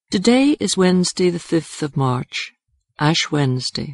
Today is Wednesday the 5th of March, Ash Wednesday.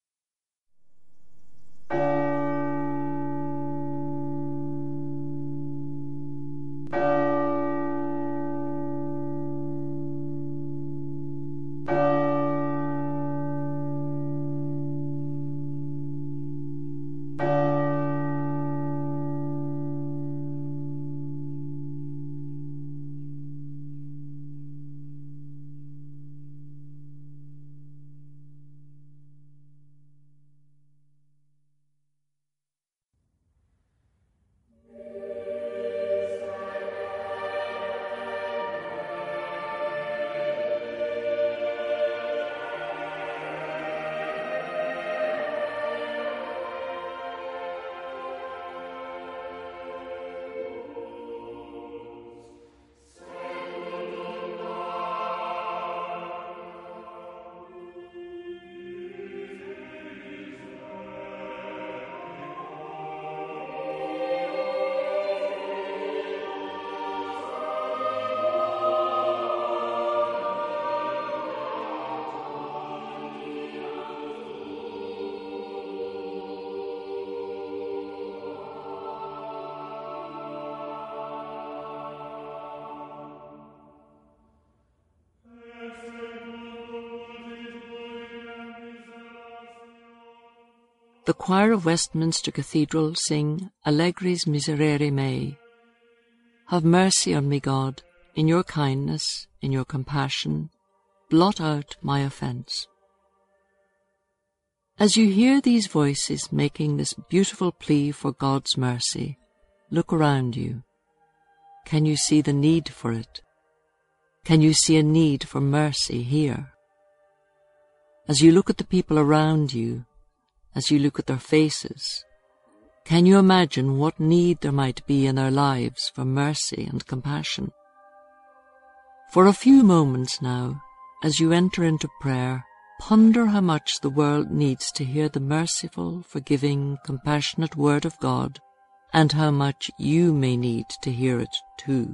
The choir of Westminster Cathedral sing Allegris Miserere Mei. Have mercy on me, God, in your kindness, in your compassion, blot out my offence. As you hear these voices making this beautiful plea for God's mercy, look around you. Can you see the need for it? Can you see a need for mercy here? As you look at the people around you, as you look at their faces, can you imagine what need there might be in their lives for mercy and compassion? For a few moments now, as you enter into prayer, ponder how much the world needs to hear the merciful, forgiving, compassionate word of God, and how much you may need to hear it too.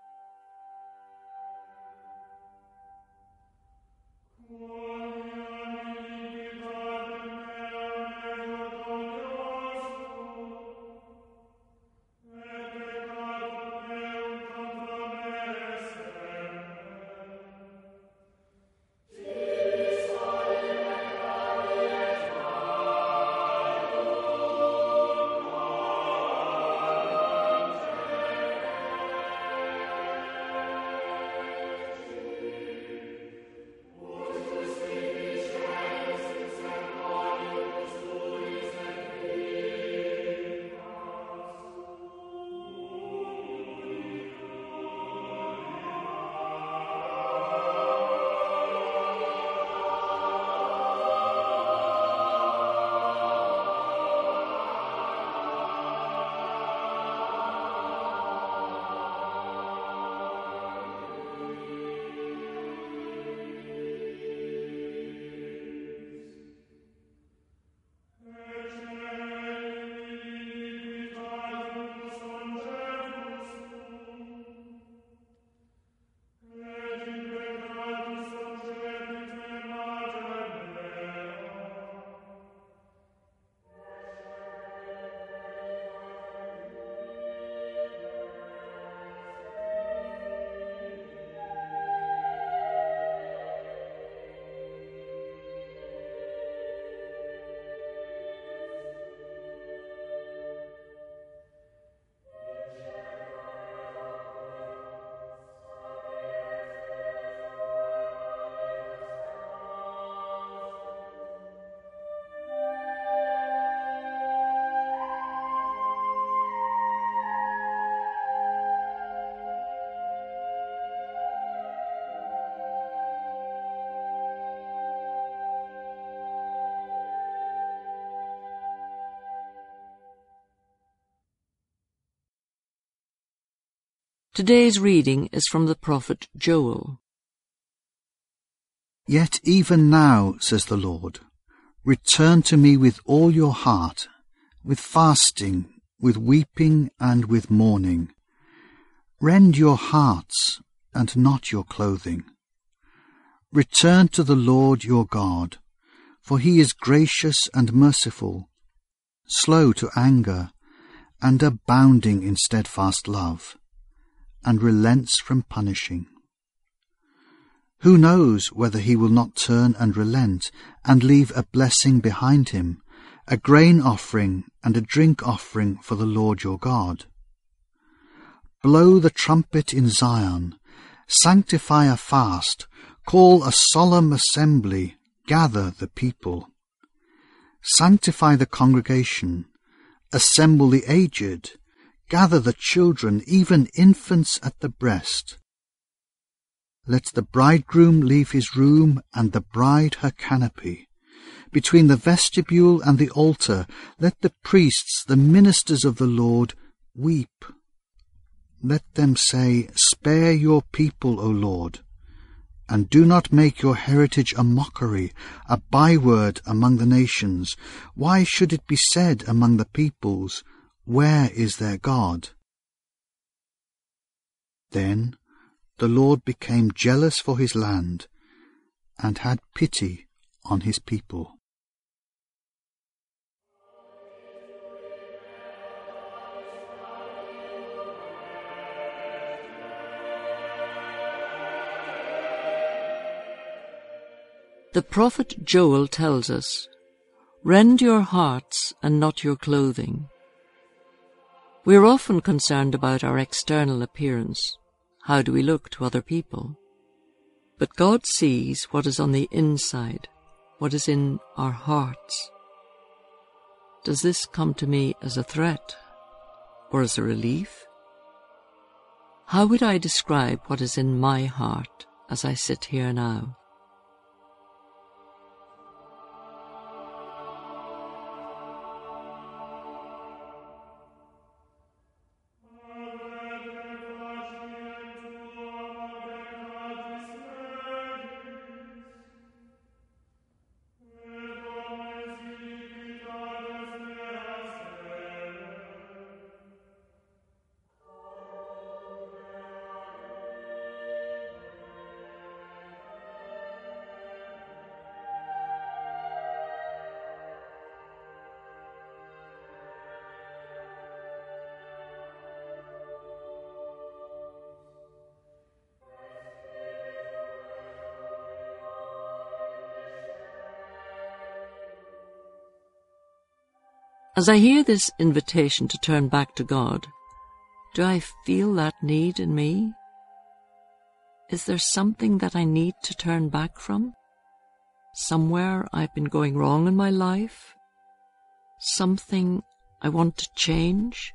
Today's reading is from the prophet Joel. Yet even now, says the Lord, return to me with all your heart, with fasting, with weeping and with mourning. Rend your hearts and not your clothing. Return to the Lord your God, for he is gracious and merciful, slow to anger, and abounding in steadfast love, and relents from punishing. Who knows whether he will not turn and relent, and leave a blessing behind him, a grain offering and a drink offering for the Lord your God? Blow the trumpet in Zion, sanctify a fast, call a solemn assembly, gather the people. Sanctify the congregation, assemble the aged, gather the children, even infants at the breast. Let the bridegroom leave his room and the bride her canopy. Between the vestibule and the altar, let the priests, the ministers of the Lord, weep. Let them say, Spare your people, O Lord, and do not make your heritage a mockery, a byword among the nations. Why should it be said among the peoples, Where is their God? Then the Lord became jealous for his land, and had pity on his people. The prophet Joel tells us, Rend your hearts and not your clothing. We are often concerned about our external appearance. How do we look to other people? But God sees what is on the inside, what is in our hearts. Does this come to me as a threat or as a relief? How would I describe what is in my heart as I sit here now? As I hear this invitation to turn back to God, do I feel that need in me? Is there something that I need to turn back from? Somewhere I've been going wrong in my life? Something I want to change?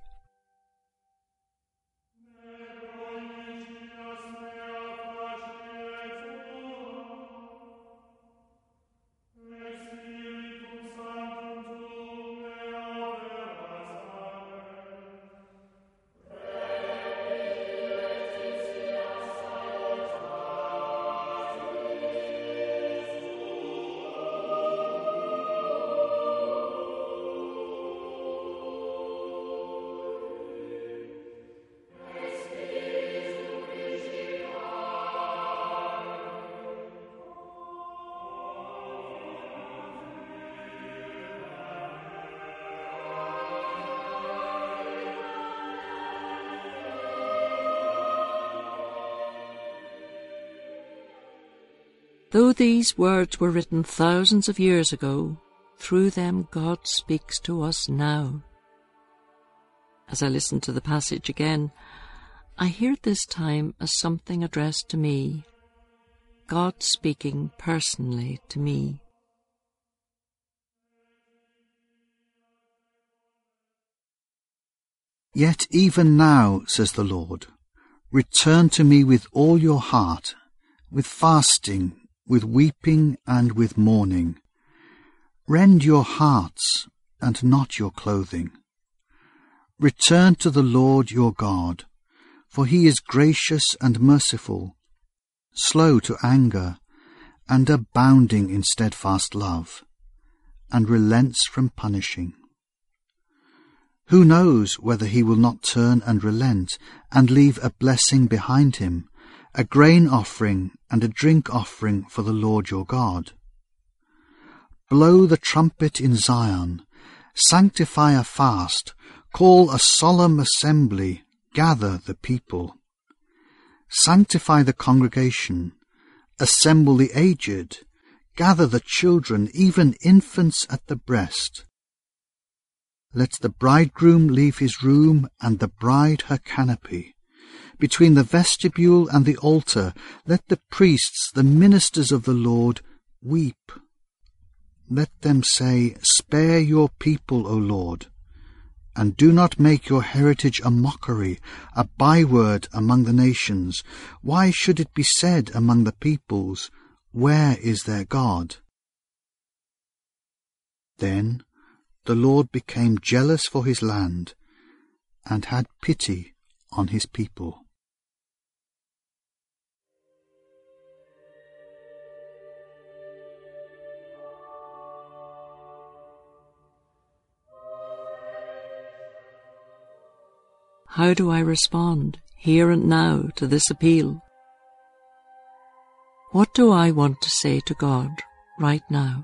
Though these words were written thousands of years ago, through them God speaks to us now. As I listen to the passage again, I hear it this time as something addressed to me, God speaking personally to me. Yet even now, says the Lord, return to me with all your heart, with fasting, with weeping and with mourning. Rend your hearts and not your clothing. Return to the Lord your God, for he is gracious and merciful, slow to anger, and abounding in steadfast love, and relents from punishing. Who knows whether he will not turn and relent, and leave a blessing behind him, a grain offering and a drink offering for the Lord your God. Blow the trumpet in Zion, sanctify a fast, call a solemn assembly, gather the people. Sanctify the congregation, assemble the aged, gather the children, even infants at the breast. Let the bridegroom leave his room and the bride her canopy. Between the vestibule and the altar, let the priests, the ministers of the Lord, weep. Let them say, "Spare your people, O Lord, and do not make your heritage a mockery, a byword among the nations. Why should it be said among the peoples, 'Where is their God?'" Then the Lord became jealous for his land and had pity on his people. How do I respond, here and now, to this appeal? What do I want to say to God right now?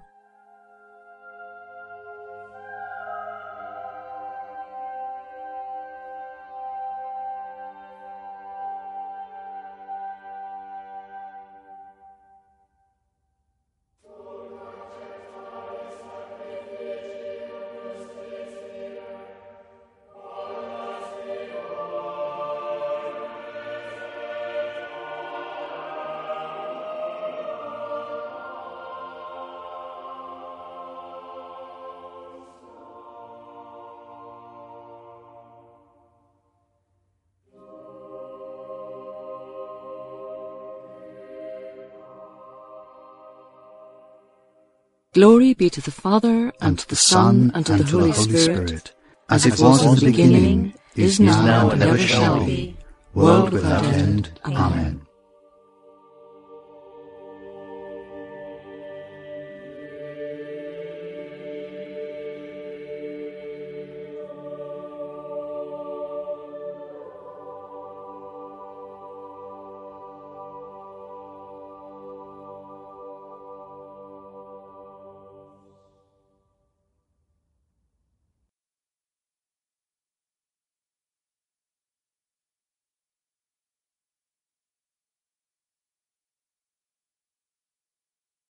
Glory be to the Father, and to the Son, and to the Holy Spirit, as it was in the beginning, is now, and ever shall be, world without end. Amen.